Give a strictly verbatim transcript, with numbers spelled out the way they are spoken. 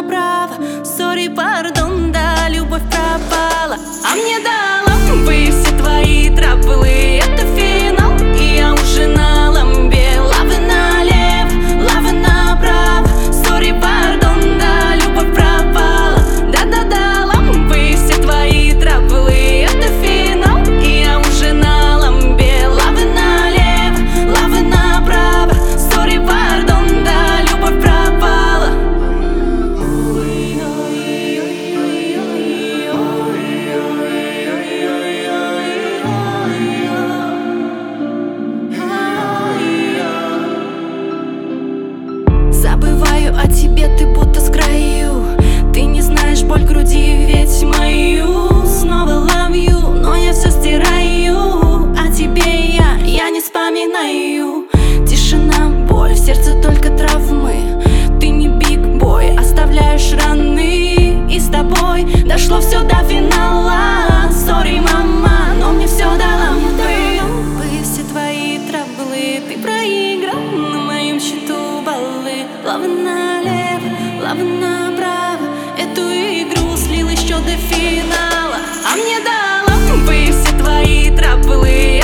направо. Сори, пардон, да, любовь пропала. А мне дала вы все твои траблы. Это финал, и я уже на ламбе. Лавы налево, лавы направо. Сори, пардон, да, любовь пропала. Да-да-да, ламбы все твои траблы. Это финал, и я уже на ламбе. Лавы налево, лавы направо. Сори, пардон, да, любовь пропала. Забываю о тебе, ты будто с краю. Ты не знаешь боль груди, ведь мою. Снова love you, но я все стираю. О тебе я, я не вспоминаю. Тишина, боль, в сердце только травмы. Ты не биг бой, оставляешь раны. И с тобой дошло все до финала. Сори, мама, но мне все до лампы. Вы все твои траблы, ты проиграл на моем счету баллы. Лавы налево, лавы направо. Эту игру слил еще до финала. А мне дала вы все твои траблы.